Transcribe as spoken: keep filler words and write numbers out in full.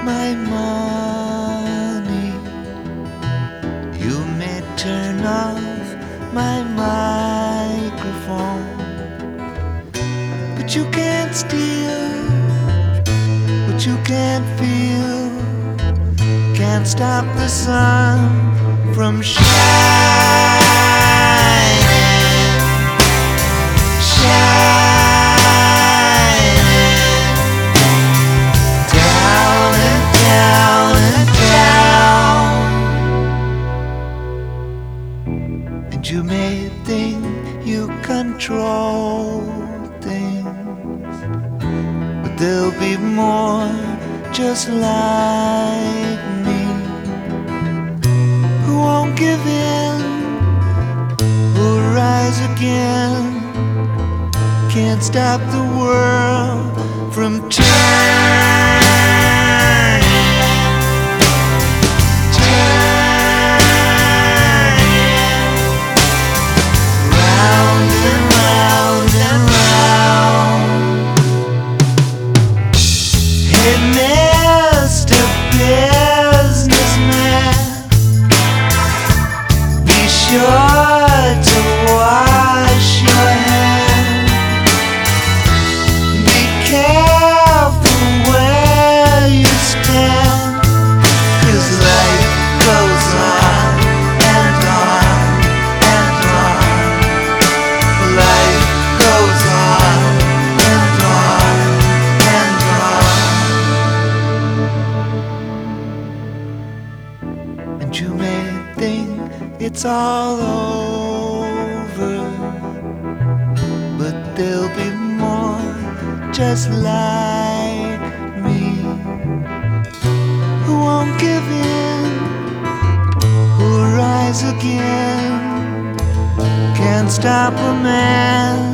my money. You may turn off my microphone, but you can't steal what you can't feel. Can't stop the sun from shining, shining down and down and down. And you may think you control things, but there'll be more just like me, who won't give in, who'll rise again. Can't stop the world from turning, turning round and round and round. Hey, Mister Businessman, be sure to wash your hands. Be careful where you stand, 'cause life goes on and on and on. Life goes on and on and on. And you may think it's all over, but there'll be more just like me, who won't give in, who'll rise again. Can't stop a man